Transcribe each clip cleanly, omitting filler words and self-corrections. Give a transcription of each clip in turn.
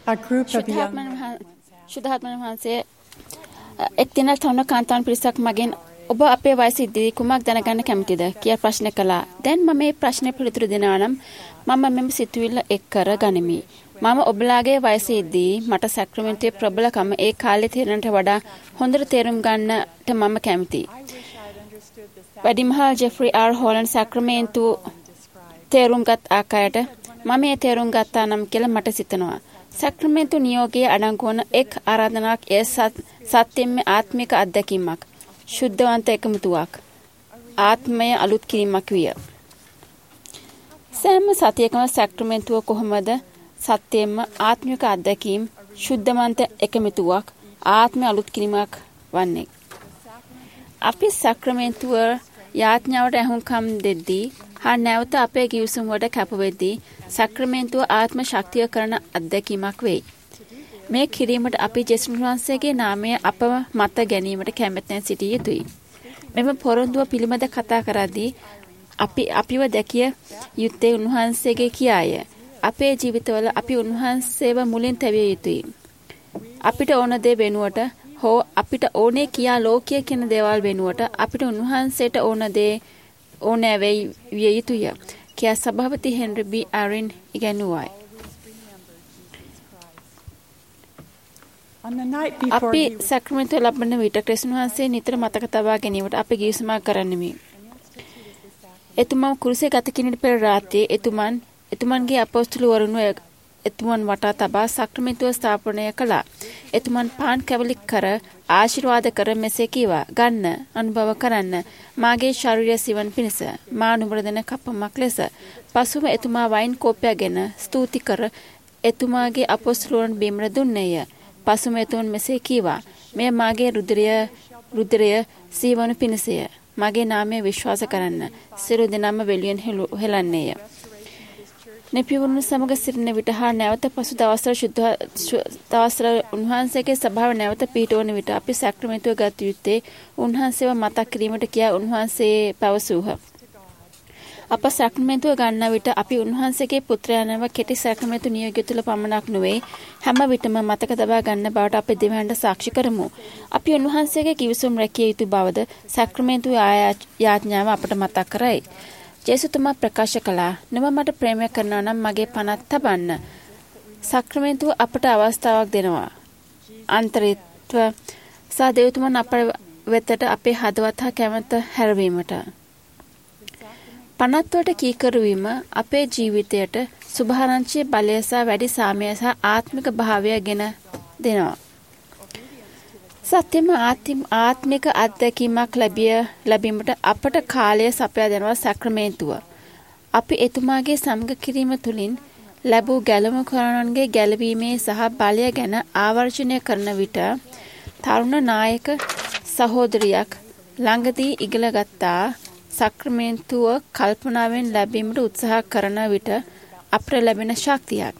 A group of young ශුද්ධාත්මන වහන්සේ එක් දිනක් තරුණ කාන්තාවන් පිරිසක් මගෙන් ඔබ අපේ වයසේදී කුමක් දැනගන්න කැමතිද කියලා ප්‍රශ්න කළා. දැන් මම මේ ප්‍රශ්නේ පිළිතුරු දෙනවා නම් මම මෙම සිතුවිල්ල එක් කර ගනිමි. මම ඔබලාගේ වයසේදී මට සැක්‍රමෙන්ටේ ප්‍රබලකම ඒ කාලේ තේරෙනට වඩා හොඳට තේරුම් ගන්නට මම කැමතියි. වැඩිමහල් ජෙෆ්රි ආර් හෝලන්ඩ් සැක්‍රමෙන්ටු තේරුම්ගත් ආකාරයට මම මේ තේරුම් ගත්තා නම් කියලා මට සිතනවා. සැක්‍රමෙන්ටු නියෝගයේ අඩංගු වන එක් ආරාධනාවක් ඒ සත්‍යයෙන්ම ආත්මික අත්දැකීමක්. ශුද්ධවන්ත එකමුතුවක්. ආත්මය අලුත් කිරීමක් විය. සෑම සතියකම සැක්‍රමෙන්ටුව කොහොමද සත්‍යයෙන්ම ආත්මික අත්දැකීම් ශුද්ධවන්ත එකමුතුවක් ආත්මය අලුත් කිරීමක් වන්නේ. අපි සැක්‍රමෙන්ටුව යාඥාවට ඇහුම්කම් දෙද්දී හා නැවත අපේ ගිවිසුම් වලට කැප වෙද්දී සැක්‍රමෙන්ටුව ආත්ම ශක්තිය කරන අත්දැකීමක් වෙයි. මේ කිරීමට අපි ජේසුස් වහන්සේගේ නාමය අපව මත ගැනීමට කැමැත්තෙන් සිටිය යුතුයි. මෙම පොරොන්දුව පිළිබඳ කතා කරද්දී අපිව දැකිය යුත්තේ උන්වහන්සේගේ කියාය. අපේ ජීවිතවල අපි උන්වහන්සේව මුලින් තැවිය යුතුයි. අපිට ඕන දේ වෙනුවට හෝ අපිට ඕනේ කියා ලෝකයේ කියන දේවල් වෙනුවට අපිට උන්වහන්සේට ඕන දේ ඕනෑ විය යුතුය. කියා සභාපති හෙන්රි බී ආරින් ඉගැන්වුවායි. අපි සැක්‍රමෙන්ටු ලබන විට ක්‍රිස්තුස් වහන්සේ නිතර මතක තබා ගැනීමට අපි ගිවිසුමක් කරන්නෙමි. එතුමන් කුරුසේ ගත කිරීමට පෙර රාත්‍රියේ එතුමන්ගේ අපොස්තලවරුන් එතුමන් වටා තබා සැක්‍රමෙන්ටුව ස්ථාපනය කළා. එතුමන් පාන් කැවලි කර ආශිර්වාද කර මෙසේ කීවා. ගන්න, අනුභව කරන්න. මාගේ ශරීරය සිවන් පිණිස මා නුඹට දෙන කප්පමක් ලෙස. පසුව එතුමා වයින් කෝප්පයගෙන ස්තුති කර එතුමාගේ අපොස්තලවරුන් බිමට දුන්නේය. පසුම එතුමන් මෙසේ කීවා. මෙය මාගේ රුධිරය සීවනු පිණිසය. මගේ නාමය විශ්වාස කරන්න. සියලු දෙනාම වෙලියෙන් හෙලන්නේය. නෙපිවුණු සමග සිටින විට හා නැවත පසු දවස්වල උන්වහන්සේගේ සභාව නැවත පිහිටවන විට අපි සැක්‍රමෙන්ටුව ගත යුත්තේ උන්වහන්සේව මතක් කිරීමට කියා උන්වහන්සේ පැවසූහ. අප සැක්‍රමෙන්ටුව ගන්නා විට අපි උන්වහන්සේගේ පුත්‍රයන්ව කෙටි සැක්‍රමෙන්ටු නියෝගය තුළ පමණක් නොවේ හැම විටම මතක තබා ගන්න බවට අපි දෙවියන්ට සාක්ෂි කරමු. අපි උන්වහන්සේගේ කිවිසුම් රැකිය යුතු බවද සැක්‍රමෙන්ටුවේ යාඥාව අපට මතක් කරයි. ජේසුතුමා ප්‍රකාශ කළා. නුඹ මට ප්‍රේමය කරනවා නම් මගේ පනත් තබන්න. සැක්‍රමෙන්ටුව අපට අවස්ථාවක් දෙනවා. අන්තරිත්ව සහ දෙවිතුමන් අප වෙතට අපේ හදවත් හා කැමැත්ත හැරවීමට. පනත්වට කීකරු වීම අපේ ජීවිතයට සුභාරංචියේ බලය සහ වැඩි සාමය සහ ආත්මික භාවය ගෙන දෙනවා. සත්‍යම ආත්මික අත්දැකීමක් ලැබීමට අපට කාලය සපයා දෙනවා සැක්‍රමෙන්ටුව. අපි එතුමාගේ සමග කිරීම තුළින් ලැබූ ගැලමුකරණන්ගේ ගැලවීමේ සහ බලය ගැන ආවර්ජනය කරන විට තරුණ නායක සහෝදරියක් ළඟදී ඉගෙන ගත්තා සැක්‍රමෙන්ටුව කල්පනාවෙන් ලැබීමට උත්සාහ කරන විට අපට ලැබෙන ශක්තියක්.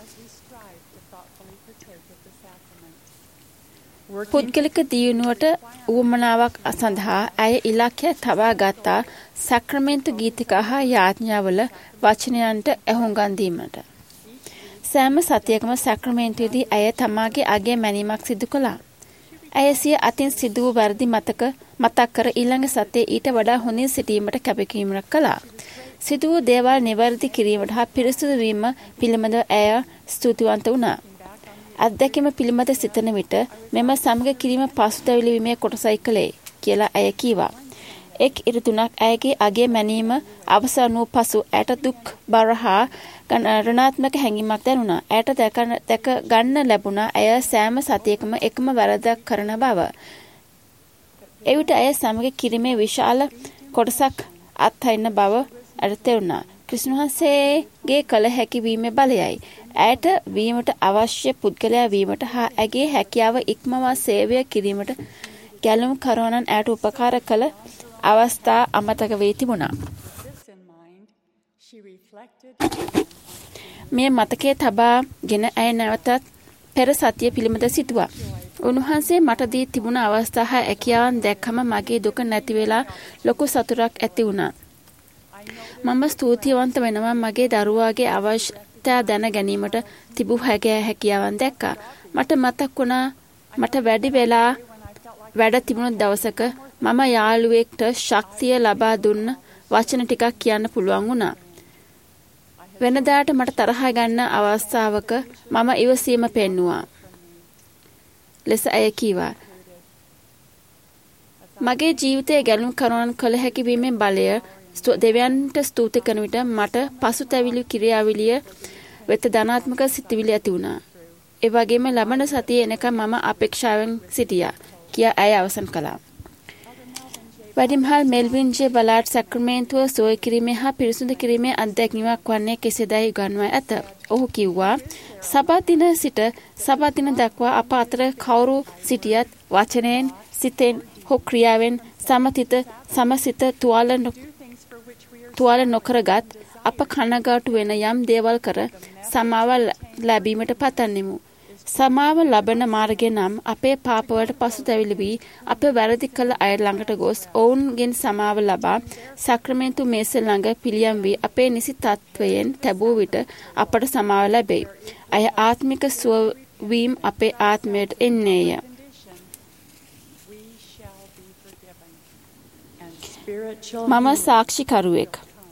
පුද්ගලික දියුණුවට උවමනාවක් සඳහා ඇය ඉලක්කයක් තබා ගත්තා සැක්‍රමෙන්ටු ගීතිකා හා යාඥාවල වචනයන්ට ඇහුම්කන් දීමට. සෑම සතියකම සැක්‍රමෙන්ටුවේදී ඇය තමාගේ අගය මැනීමක් සිදු කළා. ඇය සිය අතින් සිදු වූ වැරදි මතක් කර ඊළඟ සතියේ ඊට වඩා හොඳින් සිටීමට කැපකිරීමක් කළා. සිදු වූ දේවල් නිවැරදි කිරීමට හා පිරිසුදු වීම පිළිබඳව ඇය ස්තුතිවන්ත වුණා. අත්දැකීම පිළිබඳ සිතන විට මෙම සමග කිරීම පසුතැවිලි වීමේ කොටසයි කළේ කියලා ඇය කීවා. එක් ඍතුණක් ඇයගේ අගය මැනීම අවසන් වූ පසු ඇයට දුක් බර හා රණාත්මක හැඟීමක් දැනුණා. ඇයට දැක ගන්න ලැබුණා ඇය සෑම සතියකම එකම වැරදක් කරන බව. එවිට ඇය සමග කිරීමේ විශාල කොටසක් අත්හරින බව ඇයට තේරුණා. ක්‍රිස්තුස් වහන්සේගේ කළ හැකි වීමේ බලයයි. ඇයට වීමට අවශ්‍ය පුද්ගලයා වීමට හා ඇගේ හැකියාව ඉක්මවා සේවය කිරීමට ගැලුම් කරවනන් ඇයට උපකාර කළ අවස්ථා අමතක වී තිබුණා. මේ මතකයේ තබාගෙන ඇය නැවතත් පෙර සතිය පිළිබඳ සිතුවා. උන්වහන්සේ මට දී තිබුණ අවස්ථා හා හැකියාවන් දැක්කම මගේ දුක නැති වෙලා ලොකු සතුටක් ඇති වුණා. මම ස්තුතිවන්ත වෙනවා මගේ දරුවාගේ සත්‍යය දැන ගැනීමට තිබූ හැකියාවන් දැක්කා. මට මතක් වුණා මට වැඩි වෙලා වැඩ තිබුණු දවසක මම යාළුවෙක්ට ශක්තිය ලබා දුන්න වචන ටිකක් කියන්න පුළුවන් වුණා. වෙනදාට මට තරහ ගන්න අවස්ථාවක මම ඉවසීම පෙන්නුවා. ලෙස ඇය කීවා. මගේ ජීවිතයේ ගැලුම් කරන කළ හැකි වීමේ බලය දෙවියන්ට ස්තුති කරන විට මට පසුතැවිලි ක්‍රියාවලිය වෙත ධනාත්මක සිතුවිලි ඇති වුණා. ඒ වගේම ලබන සතියේ එනකම් මම අපේක්ෂාවෙන් සිටියා කියා ඇය අවසන් කළා. වැඩිමහල් මෙල්වින් ජේ බලාඩ් සැක්‍රමේන්තුව සෝය කිරීමේ හා පිරිසුදු කිරීමේ අත්දැකීමක් වන්නේ කෙසේදයි උගන්වා ඇත. ඔහු කිව්වා සබත් දින සිට සබත් දින දක්වා අප අතර කවුරු සිටියත් වචනයෙන් සිතෙන් හෝ ක්‍රියාවෙන් සමසිත තුවාල නොකරගත් අප කනගාටු වෙන යම් දේවල් කර සමාව ලැබීමට පතන්නෙමු. සමාව ලබන මාර්ගය නම් අපේ පාපවලට පසුතැවිලි වී අප වැරදි කළ අය ළඟට ගොස් ඔවුන්ගෙන් සමාව ලබා සක්‍රමේන්තු මේස ළඟ පිළියම් වී අපේ නිසි තත්වයෙන් තැබූ විට අපට සමාව ලැබෙයි. අය ආත්මික සුවවීම අපේ ආත්මයට එන්නේය. මම සාක්ෂිකරුවෙක්.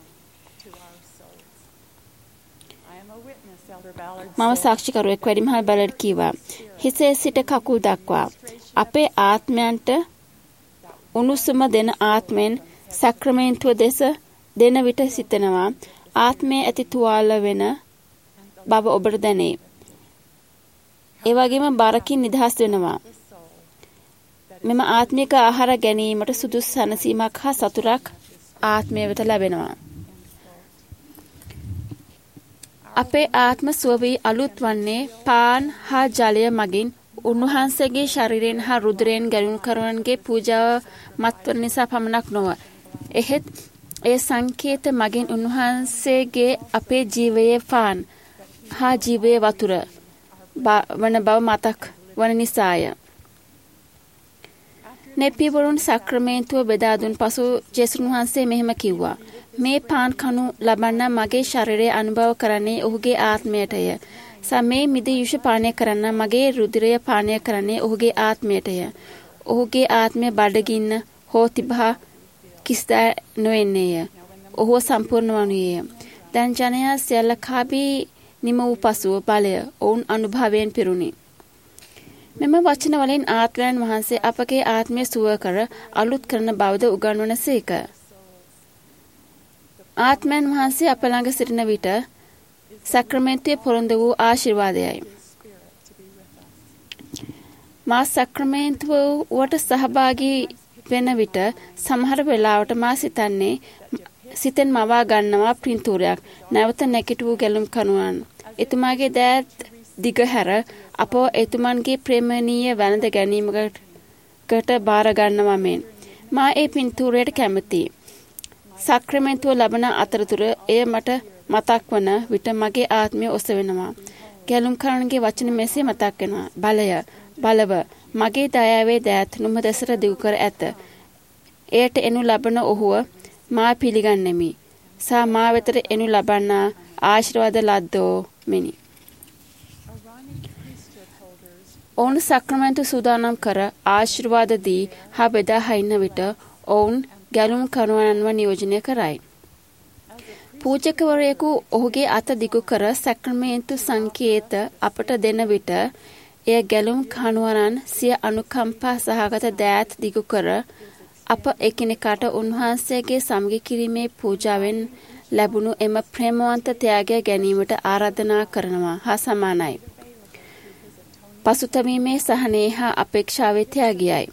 වැඩිමහල් බැලඩ් කීවා. හිසේ සිට කකුල් දක්වා අපේ ආත්මයන්ට උණුසුම දෙන ආත්මෙන් සක්‍රමේන්තුව දෙස දෙන විට සිතනවා ආත්මයේ ඇති තුවාල වෙන බව ඔබට දැනේ. ඒ වගේම බරකින් නිදහස් වෙනවා. මෙම ආත්මික ආහාර ගැනීමට සුදුසු සැනසීමක් හා සතුටක් ආත්මය වෙත ලැබෙනවා. අපේ ආත්ම සුවවී අලුත් වන්නේ පාන් හා ජලය මගින් උන්වහන්සේගේ ශරීරයෙන් හා රුධිරයෙන් ගැලුම් කරවන්ගේ පූජාව මත්වන නිසා පමණක් නොව. එහෙත් ඒ සංකේත මගින් උන්වහන්සේගේ අපේ ජීවයේ පාන් හා ජීවයේ වතුර වන බව මතක් වන නිසාය. නෙපිවරුන් සක්‍රමේන්තුව බෙදා දුන් පසු ජේසුස් වහන්සේ මෙහෙම කිව්වා. මේ පාන් කනු ලබන්න මගේ ශරීරය අනුභව කරන්නේ ඔහුගේ ආත්මයටය. සමේ මිද යුෂ පානය කරන්න මගේ රුධිරය පානය කරන්නේ ඔහුගේ ආත්මයටය. ඔහුගේ ආත්මය බඩගින්න හෝ තිබහා කිසිදා නොවෙන්නේය. ඔහුව සම්පූර්ණ වනුයේය. දැන් ජනයා සියල්ල කාබී නිම වූ පසුව බලය ඔවුන් අනුභවයෙන් පිරුණි. මෙම වචන වලින් ආත්මයන් වහන්සේ අපගේ ආත්මය සුව කර අලුත් කරන බවද උගන්වන සේක. ආත්මයන් වහන්සේ අප ළඟ සිටින විට සක්‍රමේන්තුවේ පොරොන්දු වූ ආශිර්වාදයයි. මා සක්‍රමේන්තුවට සහභාගී වෙන විට සමහර වෙලාවට මා සිතෙන් මවා ගන්නවා පින්තූරයක් නැවත නැගිටවූ ගැලුම් කණුවන්. එතුමාගේ දෑත් දිගහැර අපෝ එතුමන්ගේ ප්‍රේමණීය වැළඳ ගැනීමකට බාර ගන්නවා මෙන්. මා ඒ පින්තූරයට කැමතියි. සක්‍රමේන්තුව ලබන අතරතුර එය මට මතක් වන විට මගේ ආත්මය ඔසවෙනවා. ගැලුම් කරනගේ වචන මෙසේ මතක් වෙනවා. බලව මගේ දයාවේ දෑත් නුඹ දෙසට දිගු කර ඇත. එයට එනු ලබන ඔහුව මා පිළිගන්නෙමි. සා මා වෙතට එනු ලබන්නා ආශිර්වාද ලද්දෝ මෙනි. ඔවුන් සක්‍රමේන්තු සූදානම් කර ආශිර්වාද දී හා බෙදා හයින්න විට ඔවුන් ගැලුම් කරුවන්ව නියෝජනය කරයි. පූජකවරයෙකු ඔහුගේ අත දිගු කර සක්‍රමේන්තු සංකේත අපට දෙන විට එය ගැලුම් කණුවරන් සිය අනුකම්පා සහගත දෑත් දිගු කර අප එකිනෙකාට උන්වහන්සේගේ සමගි කිරීමේ පූජාවෙන් ලැබුණු එම ප්‍රේමවන්ත ත්‍යාගය ගැනීමට ආරාධනා කරනවා හා සමානයි. පසුතැවීමේ සහනේ හා අපේක්ෂාවේ ත්‍යාගයයි.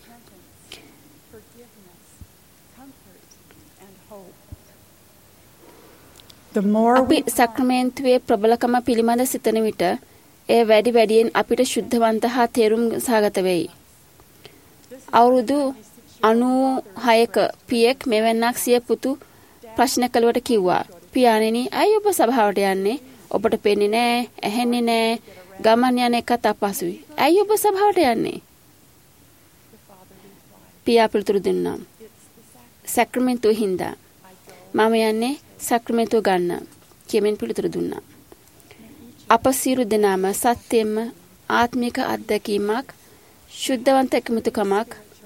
අපි සක්‍රමේන්තුවේ ප්‍රබලකම පිළිබඳ සිතන විට එය වැඩි වැඩියෙන් අපිට ශුද්ධවන්ත හා තේරුම් සහගත වෙයි. අවුරුදු 96ක පියෙක් මෙවැන්නක් සිය පුතු ප්‍රශ්න කළවට කිව්වා. පියාණෙනි, ඇයි ඔබ සභාවට යන්නේ? ඔබට පෙන්නේ නැහැ, ඇහෙන්නේ නැහැ. ගමන් යන එකත් අපහසුයි. ඇයි ඔබ සභාවට යන්නේ? පියා පිළිතුරු දුන්නා. සක්‍රමේන්තුව හින්දා. මම යන්නේ සක්‍රමේන්තුව ගන්න. කියමින් පිළිතුරු දුන්නා. අප සියලු දෙනාම සත්‍යයෙන්ම ආත්මික අත්දැකීමක්, ශුද්ධවන්ත එකමුතුකමක්,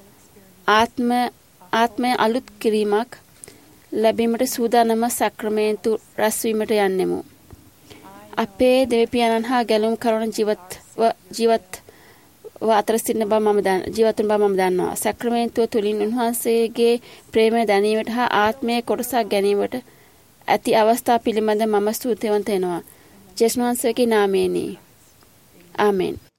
ආත්මය අලුත් කිරීමක් ලැබීමට සූදානම සක්‍රමේන්තු රැස්වීමට යන්නෙමු. අපේ දෙවිපියාණන් හා ගැලුම් කරන ජීවත්ව අතර සිටින බව මම දන්නවා. සක්‍රමේන්තුව තුළින් උන්වහන්සේගේ ප්‍රේමය දැනීමට හා ආත්මයේ කොටසක් ගැනීමට ඇති අවස්ථා පිළිබඳ මම ස්තුතිවන්ත වෙනවා. ජේසුස් වහන්සේගේ නාමයෙනි. ආමෙන්.